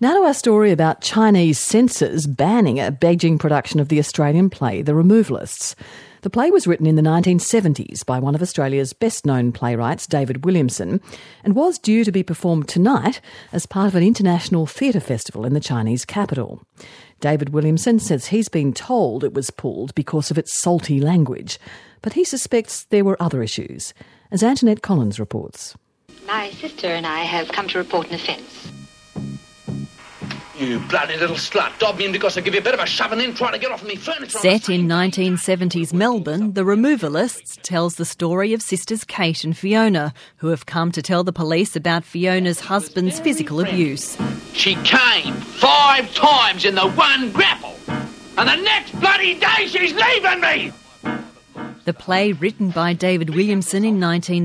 Now to our story about Chinese censors banning a Beijing production of the Australian play The Removalists. The play was written in the 1970s by one of Australia's best-known playwrights, David Williamson, and was due to be performed tonight as part of an international theatre festival in the Chinese capital. David Williamson says he's been told it was pulled because of its salty language, but he suspects there were other issues, as Antoinette Collins reports. My sister and I have come to report an offence. You bloody little slut. Dob me in because I give you a bit of a shoving in trying to get off me furniture. Set in 1970s Melbourne, The Removalists tells the story of sisters Kate and Fiona, who have come to tell the police about Fiona's husband's physical abuse. She came 5 times in the one grapple, and the next bloody day she's leaving me! The play, written by David Williamson in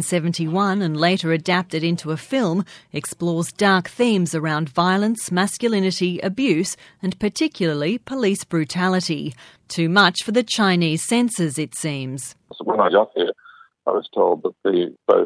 1971 and later adapted into a film, explores dark themes around violence, masculinity, abuse and particularly police brutality. Too much for the Chinese censors, it seems. So when I got here, I was told that both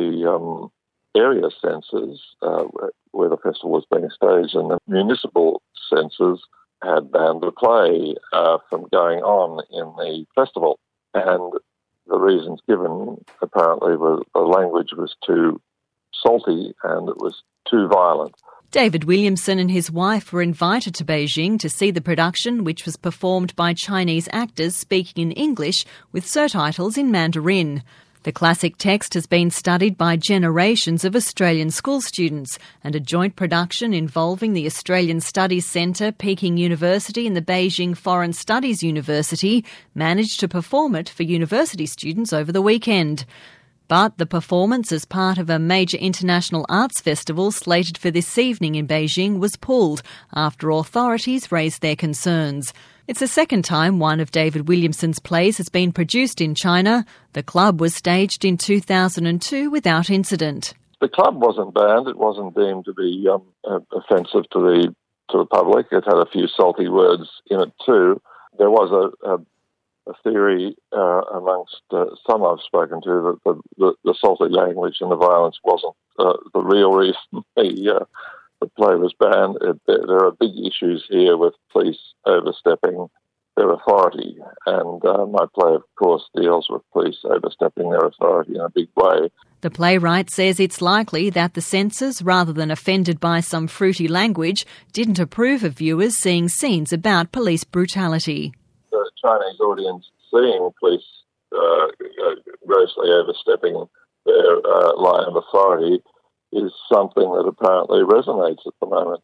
the area censors, where the festival was being staged, and the municipal censors had banned the play from going on in the festival. And the reasons given, apparently, were the language was too salty and it was too violent. David Williamson and his wife were invited to Beijing to see the production, which was performed by Chinese actors speaking in English with surtitles in Mandarin. The classic text has been studied by generations of Australian school students, and a joint production involving the Australian Studies Centre, Peking University and the Beijing Foreign Studies University managed to perform it for university students over the weekend. But the performance as part of a major international arts festival slated for this evening in Beijing was pulled after authorities raised their concerns. It's the second time one of David Williamson's plays has been produced in China. The club was staged in 2002 without incident. The club wasn't banned. It wasn't deemed to be offensive to the public. It had a few salty words in it too. There was a theory amongst some I've spoken to that the salty language and the violence wasn't the real reason the play was banned. There are big issues here with police overstepping their authority, and my play, of course, deals with police overstepping their authority in a big way. The playwright says it's likely that the censors, rather than offended by some fruity language, didn't approve of viewers seeing scenes about police brutality. The Chinese audience seeing police grossly overstepping their line of authority is something that apparently resonates at the moment.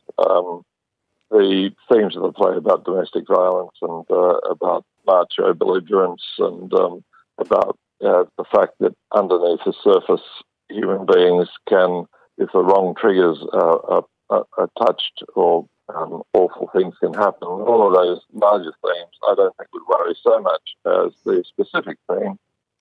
The themes of the play about domestic violence and about macho belligerence and about the fact that underneath the surface human beings can, if the wrong triggers are touched or awful things can happen. All of those larger themes I don't think would worry so much as the specific theme,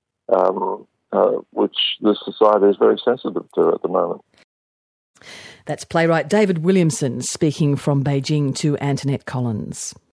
which this society is very sensitive to at the moment. That's playwright David Williamson speaking from Beijing to Antoinette Collins.